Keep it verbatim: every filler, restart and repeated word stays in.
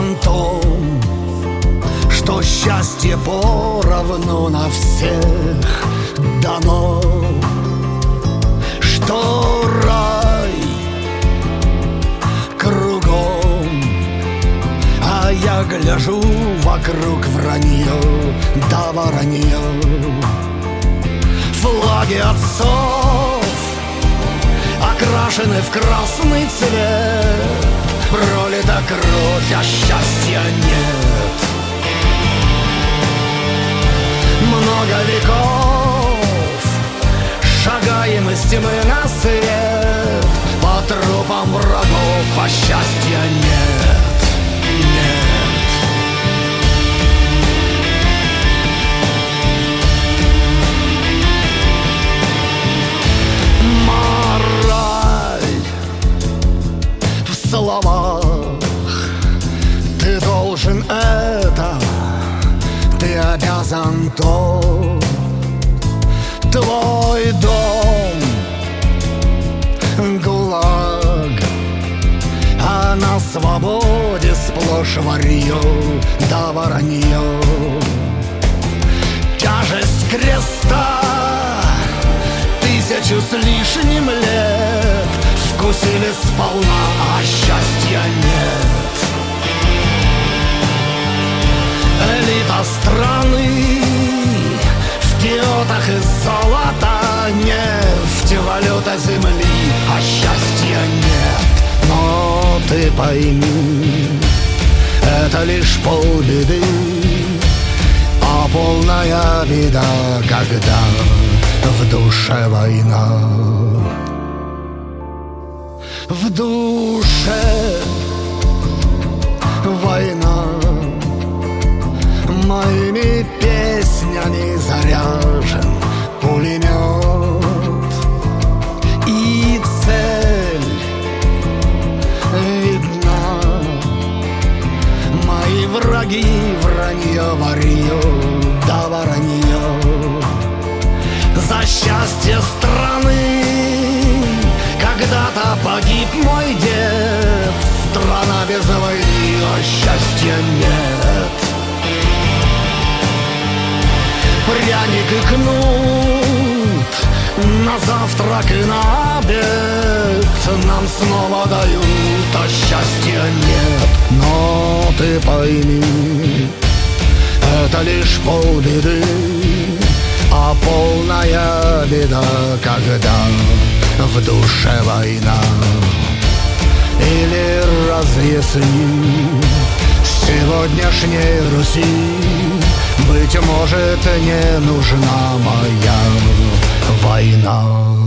понтом, что счастье поровну на всех дано, что рай кругом, а я гляжу вокруг вранье да воронье. Флаги отцов окрашены в красный цвет, пролита кровь, а счастья нет. Много веков шагаем из тьмы на свет, по трупам врагов, а счастья нет, нет. Мораль в словах: ты должен это, ты обязан то. Твой дом ГУЛАГ, а на свободе сплошь варьё да воронье. Тяжесть креста тысячу с лишним лет вкусили сполна, а счастья нет. Элита страны в киотах из золота, нефть, валюта земли, а счастья нет. Но ты пойми, это лишь полбеды, а полная беда, когда в душе война. В душе война, моими песнями заряжен пулемет, и цель видна. Мои враги вранье варьё да воронье. За счастье страны когда-то погиб мой дед. Страна без войны, а счастья нет. Пряник и кнут на завтрак и на обед нам снова дают, а счастья нет. Но ты пойми, это лишь полбеды, а полная беда, когда в душе война. Или разъясни сегодняшней Руси, быть может, не нужна моя война.